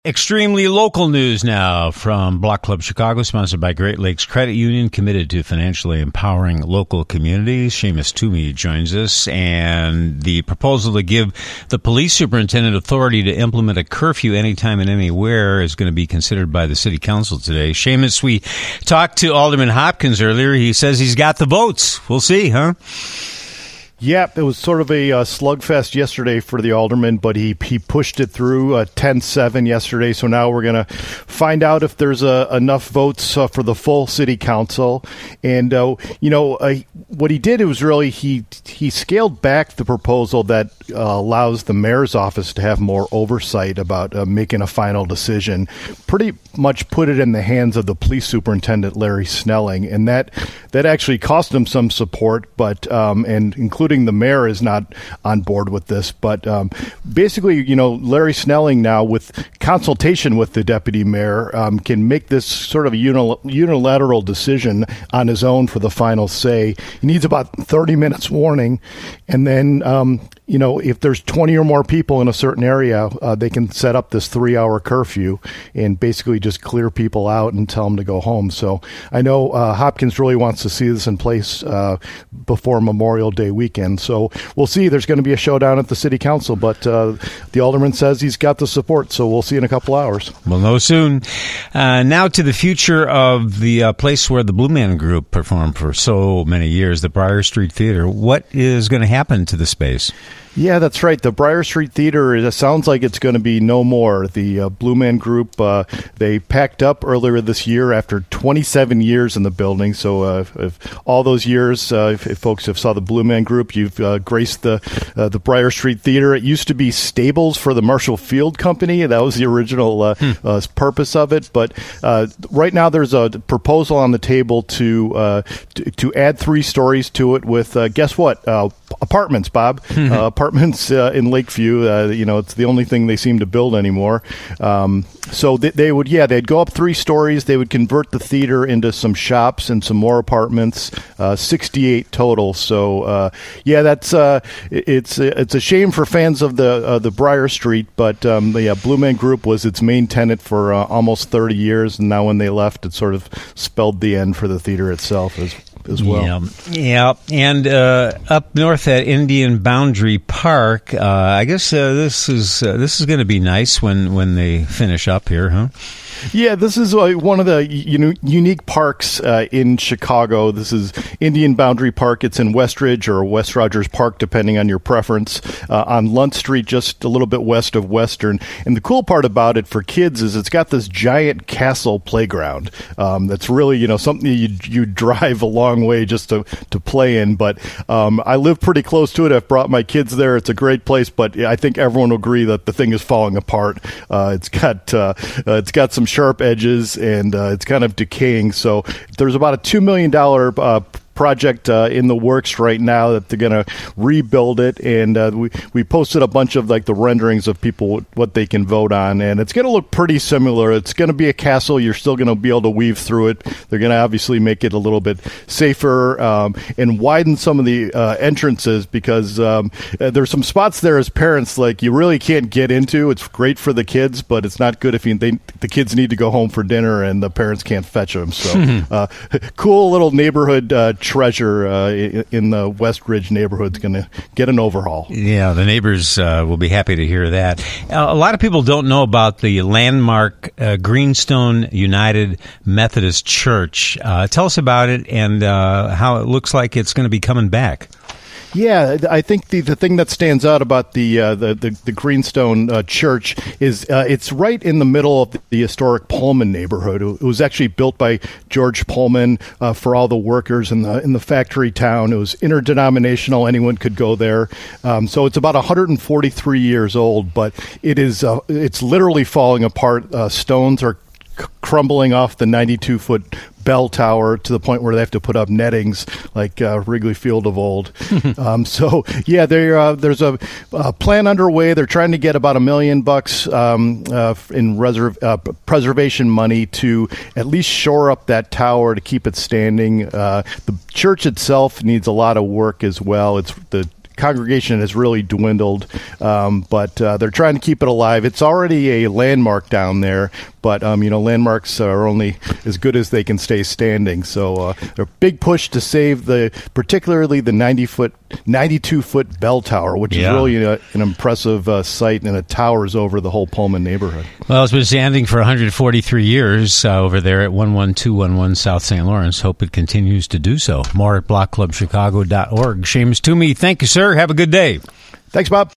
Extremely local news now from Block Club Chicago, sponsored by Great Lakes Credit Union, committed to financially empowering local communities. Seamus Toomey joins us, and the proposal to give the police superintendent authority to implement a curfew anytime and anywhere is going to be considered by the city council today. Seamus, we talked to Alderman Hopkins earlier. He says he's got the votes. We'll see, huh? Yep, it was sort of a slugfest yesterday for the alderman, but he pushed it through 10-7 yesterday. So now we're going to find out if there's enough votes for the full city council. And, what he did was really he scaled back the proposal that allows the mayor's office to have more oversight about making a final decision. Pretty much put it in the hands of the police superintendent, Larry Snelling. And that actually cost him some support, but and including the mayor is not on board with this, but basically, Larry Snelling now, with consultation with the deputy mayor, can make this sort of a unilateral decision on his own for the final say. He needs about 30 minutes warning, and then if there's 20 or more people in a certain area, they can set up this 3-hour curfew and basically just clear people out and tell them to go home. So I know Hopkins really wants to see this in place before Memorial Day weekend. So we'll see. There's going to be a showdown at the city council, but the alderman says he's got the support. So we'll see in a couple hours. We'll know soon. Now to the future of the place where the Blue Man Group performed for so many years, the Briar Street Theater. What is going to happen to the space? Yeah, that's right. The Briar Street Theater, it sounds like it's going to be no more. The Blue Man Group, they packed up earlier this year after 27 years in the building. So if all those years, if folks have saw the Blue Man Group, you've graced the Briar Street Theater. It used to be stables for the Marshall Field Company. That was the original purpose of it. But right now there's a proposal on the table to add 3 stories to it with, guess what? Apartments, Bob. Apartments in Lakeview. It's the only thing they seem to build anymore. So they'd go up 3 stories. They would convert the theater into some shops and some more apartments. 68 total. So that's it's a shame for fans of the Briar Street, but the Blue Man Group was its main tenant for almost 30 years, and now when they left, it sort of spelled the end for the theater itself as well. Yeah. And up north at Indian Boundary Park, I guess this is going to be nice when they finish up here, huh? Yeah, this is one of the unique parks in Chicago. This is Indian Boundary Park. It's in Westridge or West Rogers Park, depending on your preference, on Lunt Street, just a little bit west of Western. And the cool part about it for kids is it's got this giant castle playground that's really, something you drive a long way just to play in. But I live pretty close to it. I've brought my kids there. It's a great place, but I think everyone will agree that the thing is falling apart. It's got some sharp edges, and it's kind of decaying. So there's about a $2 million project in the works right now that they're going to rebuild it, and we posted a bunch of the renderings of people what they can vote on, and it's going to look pretty similar. It's going to be a castle. You're still going to be able to weave through it. They're going to obviously make it a little bit safer and widen some of the entrances, because there's some spots there as parents you really can't get into. It's great for the kids, but it's not good if the kids need to go home for dinner and the parents can't fetch them. So cool little neighborhood treasure in the West Ridge neighborhood is going to get an overhaul. Yeah, the neighbors will be happy to hear that. A lot of people don't know about the landmark Greenstone United Methodist Church. Tell us about it and how it looks like it's going to be coming back. Yeah, I think the thing that stands out about the Greenstone Church is it's right in the middle of the historic Pullman neighborhood. It was actually built by George Pullman for all the workers in the factory town. It was interdenominational; anyone could go there. So it's about 143 years old, but it's literally falling apart. Stones are crumbling off the 92-foot bell tower to the point where they have to put up nettings like Wrigley Field of old. So yeah, there's a plan underway. They're trying to get about $1 million in preservation money to at least shore up that tower to keep it standing. The church itself needs a lot of work as well. It's the congregation has really dwindled, but they're trying to keep it alive. It's already a landmark down there, but landmarks are only as good as they can stay standing. So a big push to save particularly the 92-foot bell tower, which is really an impressive sight, and it towers over the whole Pullman neighborhood. Well, it's been standing for 143 years over there at 11211 South St. Lawrence. Hope it continues to do so. More at blockclubchicago.org. Seamus Toomey, thank you, sir. Have a good day. Thanks, Bob.